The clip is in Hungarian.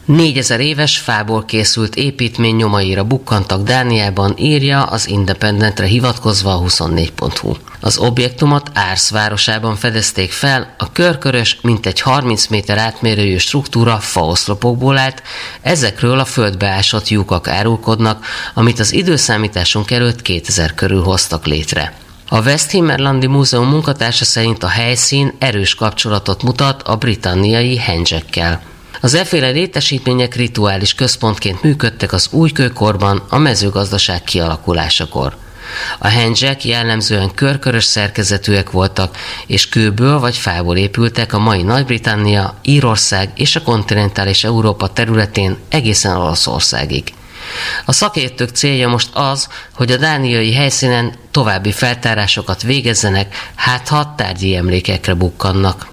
4000 éves fából készült építmény nyomaira bukkantak Dániában, írja az Independentre hivatkozva a 24.hu. Az objektumot Ars városában fedezték fel, a körkörös, mintegy 30 méter átmérőjű struktúra faoszlopokból állt, ezekről a földbe ásott lyukak árulkodnak, amit az időszámításunk előtt 2000 körül hoztak létre. A Westhimmerlandi Múzeum munkatársa szerint a helyszín erős kapcsolatot mutat a britanniai Henge-kkel. Az efféle létesítmények rituális központként működtek az újkőkorban, a mezőgazdaság kialakulásakor. A Henge-k jellemzően körkörös szerkezetűek voltak, és kőből vagy fából épültek a mai Nagy-Britannia, Írország és a kontinentális Európa területén egészen Olaszországig. A szakértők célja most az, hogy a dániai helyszínen további feltárásokat végezzenek, hát ha tárgyi emlékekre bukkannak.